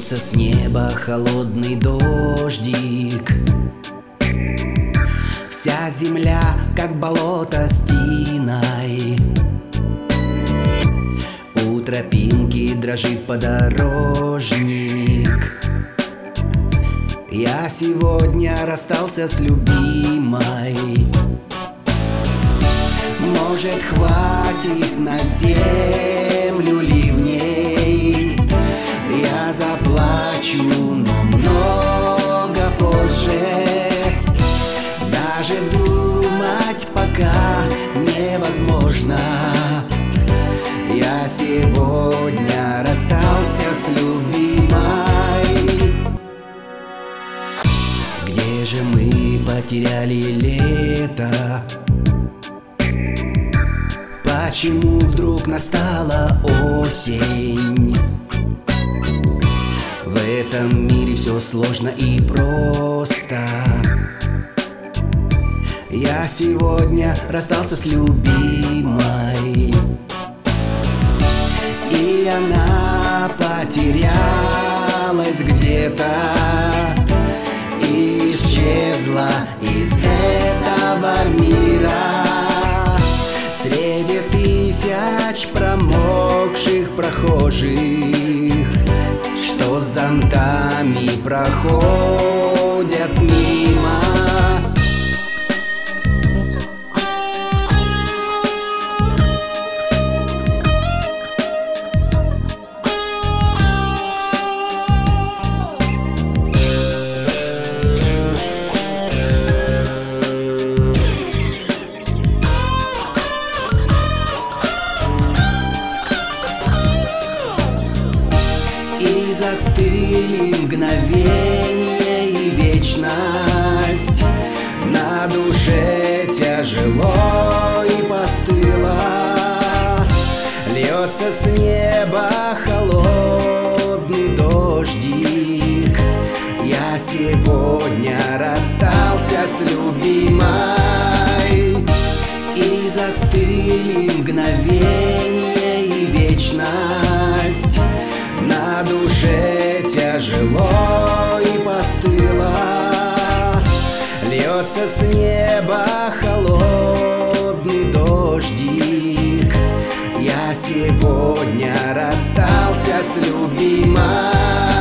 Льется с неба холодный дождик. Вся земля, как болото с тиной. У тропинки дрожит подорожник. Я сегодня расстался с любимой. Может, хватит на землю ливней. Я заплачу, но много позже. Даже думать пока невозможно. Я сегодня расстался с любимой. Где же мы потеряли лето? Почему вдруг настала осень? В этом мире все сложно и просто. Я сегодня расстался с любимой, и она потерялась где-то, исчезла из этого мира. Среди тысяч промокших прохожих, что с зонтами проходят мимо. И застыли мгновение и вечность. На душе тяжело и постыло. Льется с неба холодный дождик. Я сегодня расстался с любимой. И застыли мгновение и вечность. На душе тяжело и постыло. Льется с неба холодный дождик. Я сегодня расстался с любимой.